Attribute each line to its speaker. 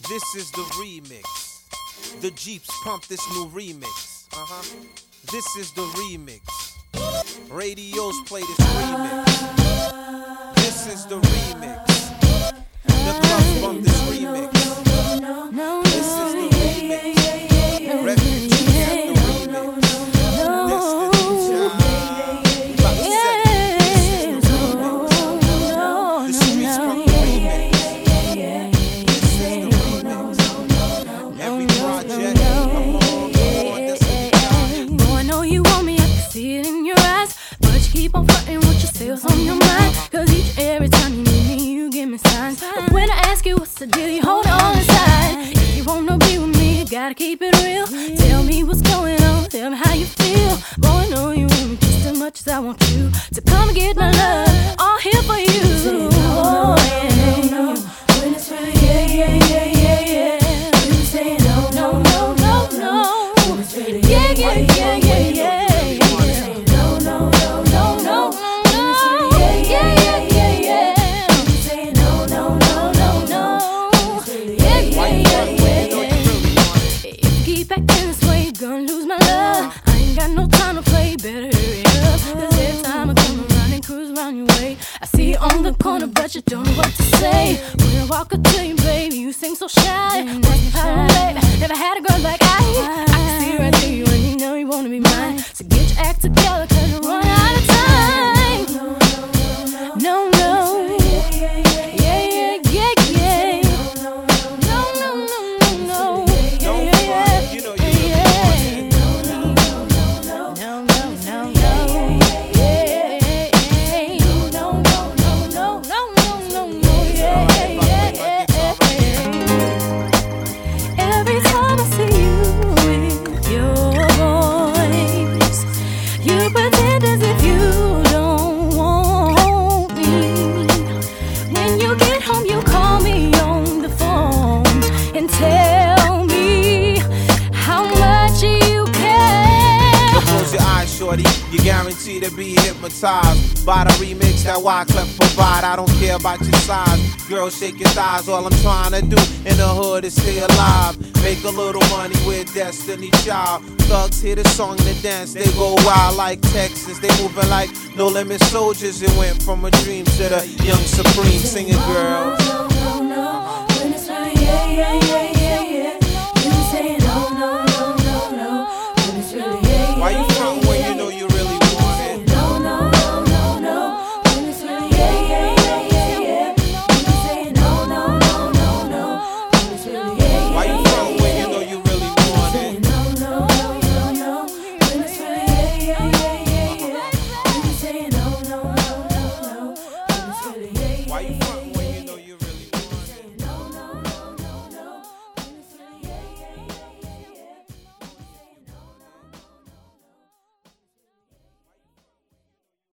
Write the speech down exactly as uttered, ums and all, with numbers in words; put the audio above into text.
Speaker 1: This is the remix. The Jeeps pump this new remix. Uh-huh. This is the remix. Radios play this remix. This is the remix. The clubs bump this remix. This is the remix. Refugees have the remix. Destiny Child. About to set it. This is the remix. The streets pump the remix. This is the remix. Every project, come on, come on, Destiny Child.
Speaker 2: Boy, I know you want me, I can see it in your eyes. But you keep on fronting with your sales on your mind. Cause each and every time you need me, you give me signs. But when I ask you what's the deal, you hold it on inside. If you wanna be with me, you gotta keep it real. Tell me what's going on, tell me how you feel. Boy, I know you want me just as much as I want you to come and get my love, all here for you. Oh, yeah. When it's really yeah, yeah, yeah, yeah, yeah. You say no, no, no, no, no. When it's really yeah, yeah, yeah, yeah, yeah. Gonna lose my love. I ain't got no time to play. Better hurry up. Cause every time I come around and cruise around your way, I see you on the corner, but you don't know what to say. When I walk up to you, baby, you seem so shy. What's the problem, baby? Never had a girl like I. I can see right through you and you know you wanna be mine. So get your act together, cause you're running out of time. No, no. Yeah, yeah, yeah, yeah. No, no, no, no, no.
Speaker 1: You're guaranteed to be hypnotized by the remix that Wyclef provide. I don't care about your size. Girl, shake your thighs. All I'm trying to do in the hood is stay alive. Make a little money with Destiny Child. Thugs hear the song and the dance. They go wild like Texas. They moving like No Limit Soldiers. It went from a dream to the young supreme. Sing it, girl.
Speaker 2: No, no, no. When it's like, yeah, yeah, yeah, yeah, yeah. You say no, no, no, no, no. When it's really, yeah, yeah.
Speaker 1: Why you front when you know you really want it?
Speaker 2: No, no, no, no, no. When it's really, yeah, yeah, yeah, yeah, yeah. You say no, no, no, no, no. When it's really, yeah, yeah.
Speaker 1: Why you front when you know you really want it?
Speaker 2: No, no, no, no. When it's really, yeah, yeah, yeah, yeah, yeah. You say no, no, no, no, no. When it's really, yeah, yeah.
Speaker 1: Why you front